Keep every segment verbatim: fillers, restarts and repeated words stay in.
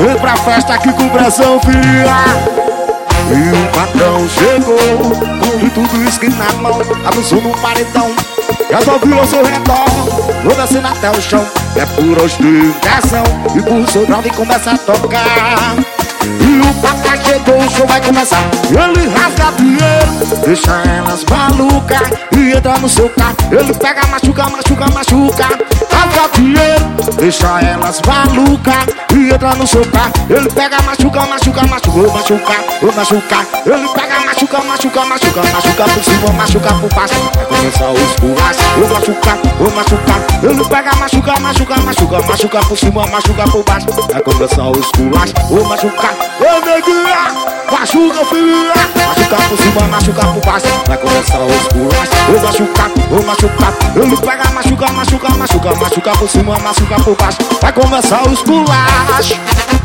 Vem pra festa aqui com pressão, filha. E o patrão chegou com tudo isso na mão, avançou no paredão, já só viu ao seu redor, vou descendo até o chão. É pura ostentação e por seu drone começa a tocar. E o papai chegou, o show vai começar. Ele rasga dinheiro, deixa elas malucas e entra no seu carro. Ele pega, machuca, machuca, machuca. Rasga dinheiro, deixa elas malucas e entra no seu carro. Ele pega, machuca, machuca, machuca, vou machucar, vou machucar. Ele pega, machuca, machuca, machuca, machuca por cima, machuca por baixo. Vai começar o esculacho, vou machucar, vou machucar. Ele pega, machuca, machuca, machuca, machuca por cima, machuca por baixo. Vai começar o esculacho, vou machucar. Ô neguinha, machuca filha, machuca por cima, machuca por baixo. Vai começar o esculacho, vou machucar, vou machucar. Ele pega, machuca, machuca, machuca, machuca por cima, machuca por baixo. Vai começar o esculacho.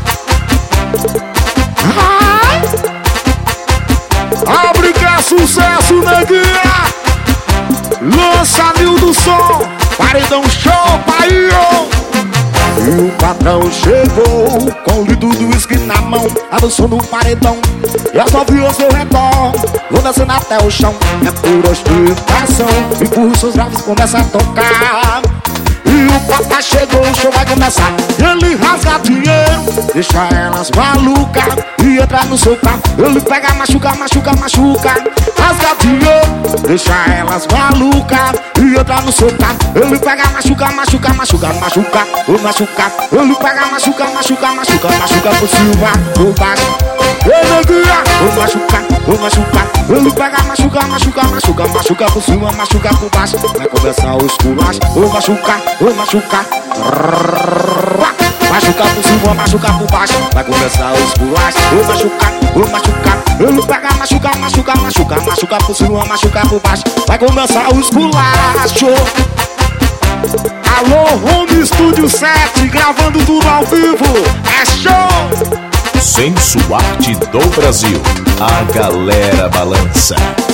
Abre que é sucesso, neguinha. Lança mil do som, paredão show, pai. E o patrão chegou com o litro do uísque na mão, avançou no paredão, já só viu ao seu redor, vou descendo até o chão. É pura ostentação e por seus graves começa a tocar. E o papai chegou, o show vai começar. Ele rasga dinheiro, deixa elas malucas e entra no seu carro. Ele pega, machuca, machuca, machuca. Rasga dinheiro, deixa elas malucas e entra no seu carro. Ele pega, machuca, machuca, machuca, machuca, vou machucar. Ele pega, machuca, machuca, machuca, machuca por cima, por baixo. Ei, neguinha, vou machucar, vou machucar. Ele pega, machuca, machuca, machuca, machuca por cima, machuca por baixo. Vai começar o esculacho, vou machucar, vou machucar. Machucar por cima, machucar por baixo. Vai começar o esculacho, vou machucar, vou machucar. Ele pega, machuca, machuca, machuca, machuca por cima, machucar por baixo. Vai começar o esculacho. Alô, Home Studio sete, gravando tudo ao vivo. É show! Sensuarte do Brasil, a galera balança.